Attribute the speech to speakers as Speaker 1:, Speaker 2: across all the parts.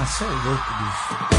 Speaker 1: Cê é louco, bicho.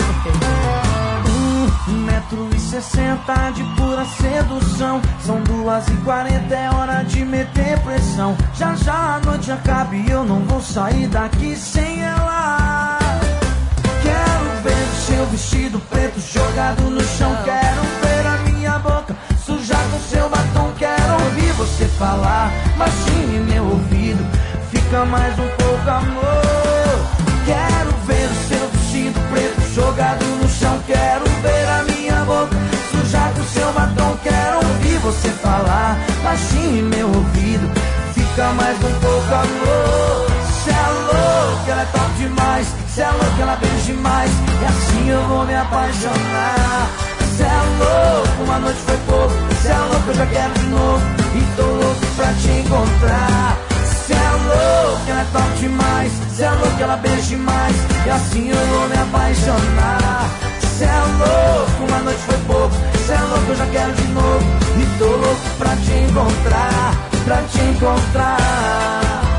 Speaker 2: 1,60 m de pura sedução. São 2h40, é hora de meter pressão. Já já a noite acaba e eu não vou sair daqui sem ela. Quero ver o seu vestido preto jogado no chão. Quero ver a minha boca sujar com seu batom. Quero ouvir você falar baixinho em meu ouvido. Fica mais um pouco, amor. Quero ver o seu vestido preto jogado no chão. Quero ver a minha boca sujar com seu batom. Quero ouvir você falar baixinho em meu ouvido. Fica mais um pouco, amor. Cê é louco, ela é top demais. Cê é louco, ela beija demais. E assim eu vou me apaixonar. Cê é louco, uma noite foi pouco. Cê é louco, eu já quero de novo. E tô louco pra te encontrar. Cê é louco, ela é top demais. Cê é louco, ela beija demais. E assim eu vou me apaixonar. Cê é louco, uma noite foi pouco. Cê é louco, eu já quero de novo. E tô louco pra te encontrar. Pra te encontrar.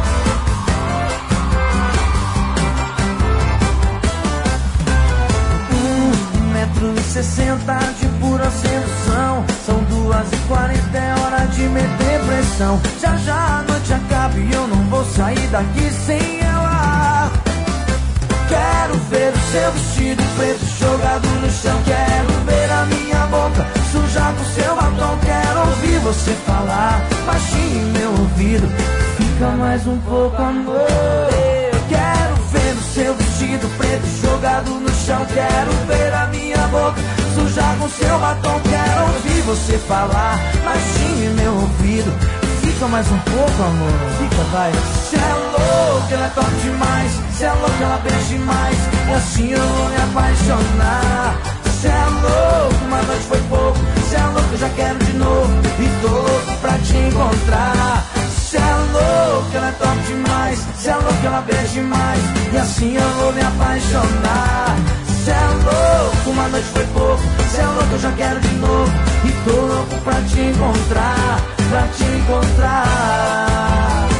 Speaker 2: 1,60 m de pura sedução. São 2h40, é hora de meter pressão. Já já a noite acaba e eu não vou sair daqui sem ela. Quero ver o seu vestido preto jogado no chão. Quero ver a minha boca sujar com seu batom. Quero ouvir você falar baixinho em meu ouvido. Fica mais um pouco, amor. Eu quero ver o seu vestido preto jogado no chão. Quero ver a minha boca sujar com seu batom. Quero ouvir você falar baixinho em meu ouvido. Fica mais um pouco, amor. Fica, vai. Cê é louco, ela é top demais. Cê é louco, ela beija demais. E assim eu vou me apaixonar. Cê é louco, uma noite foi pouco. Cê é louco, eu já quero de novo. E tô louco pra te encontrar. Cê é louco, ela é top demais. Cê é louco, ela beija demais. E assim eu vou me apaixonar. Cê é louco, uma noite foi pouco. Cê é louco, eu já quero de novo. E tô louco pra te encontrar. Pra te encontrar.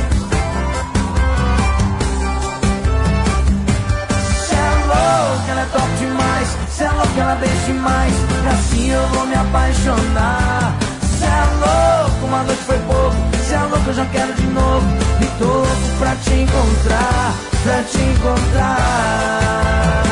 Speaker 2: Cê é louco, ela é top demais. Cê é louco, ela beija demais. E assim eu vou me apaixonar. Cê é louco, uma noite foi pouco. Cê é louco, eu já quero de novo. E tô louco pra te encontrar. Pra te encontrar.